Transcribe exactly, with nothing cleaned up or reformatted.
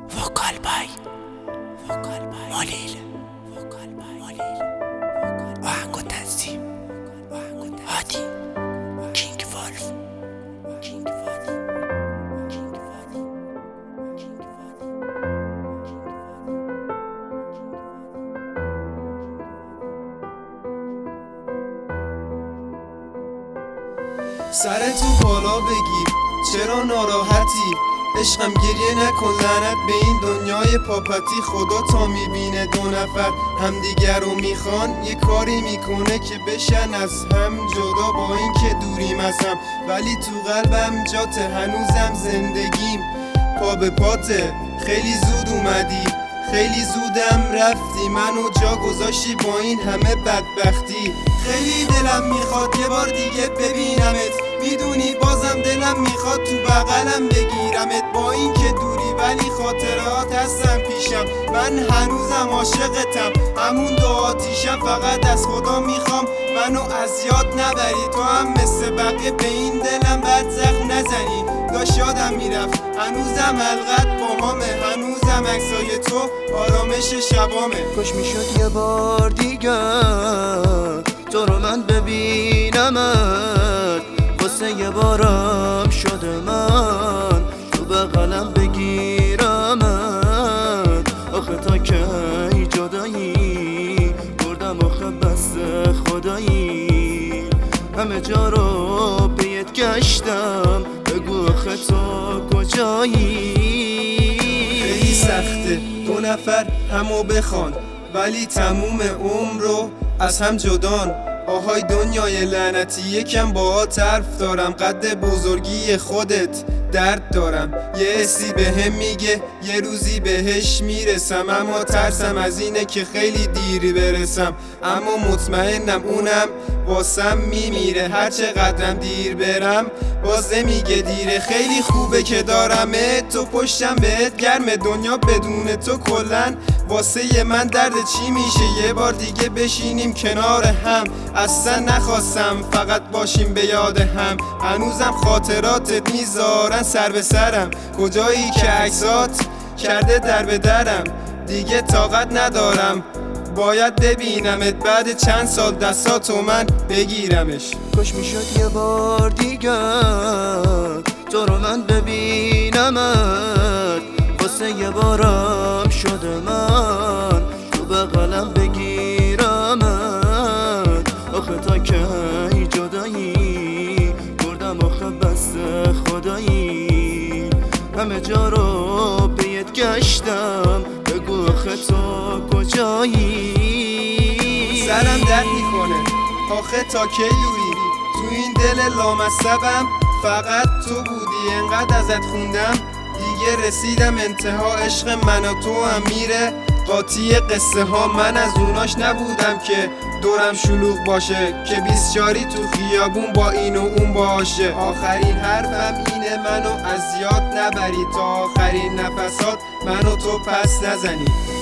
وکال بای ملیل آهنگ و تنظیم هادی کینگ والف. سرتو بالا بگیر، چرا ناراحتی؟ عشقم گریه نکن، لعنت به این دنیای پاپتی. خدا تا میبینه دو نفر همدیگر رو میخوان، یه کاری میکنه که بشن از هم جدا. با این که دوریم از هم ولی تو قلبم جاته، هنوزم زندگیم پا به پاته. خیلی زود اومدی، خیلی زودم رفتی، منو جا گذاشتی با این همه بدبختی. خیلی دلم میخواد یه بار دیگه ببینمت، میدونی بازم دلم میخواد تو بغلم بگیرمت. با این که دوری ولی خاطرات هستم پیشم، من هنوزم عاشقتم، همون دو آتیشم. فقط از خدا میخوام منو از یاد نبری، تو هم مثل بقیه به این دلم بد زخم نزنی. داشت یادم میرفت هنوزم حلقت با همه، هنوزم عکسای تو آرامش شبامه. کاش میشد یه بار دیگه تو رو من ببینمت، واسه یه بارم شده من تو بغلم بگیرمت. آخه تا کی جدایی بردم، آخه بس خدایی همه جا رو پیت گشتم، بگو آخه تو کجایی؟ خیلی سخته دو نفر همو بخوان ولی تموم عمر رو از هم جدان. آهای دنیای لعنتی، یکم باهات حرف دارم، قد بزرگی خودت درد دارم. یه حسی بهم میگه یه روزی بهش میرسم، اما ترسم از اینه که خیلی دیر برسم. اما مطمئنم اونم واسم میمیره، هر چقدرم دیر برم باز نمیگه دیره. خیلی خوبه که دارمه تو پشتم، بهت گرمه دنیا بدون تو کلن واسه من درد چی میشه. یه بار دیگه بشینیم کنار هم، اصلا نخواستم فقط باشیم به یاد هم. هنوزم خاطراتت میذارن سر به سرم، کجایی که عکسات کرده در به درم. دیگه طاقت ندارم باید ببینمت، بعد چند سال دستاتو من بگیرمش. کاش میشد یه بار دیگه تو رو من ببینمت، واسه یه بارم شده من تو بغلم بگیرمت. آخه تا کی جدایی بردم، آخه بس خدایی همه جا رو پیت گشتم، بگو آخه تو کجایی؟ سرم درد میکنه آخه تا کی دوری، تو این دل لامصبم فقط تو بودی. انقدر ازت خوندم دیگه رسیدم انتها، عشق من و تو هم میره قاطی قصه ها. من از اوناش نبودم که دورم شلوغ باشه، که بیسچاری تو خیابون با این و اون باشه. آخرین حرفم اینه منو از یاد نبری، تا آخرین نفسات منو تو پس نزنی.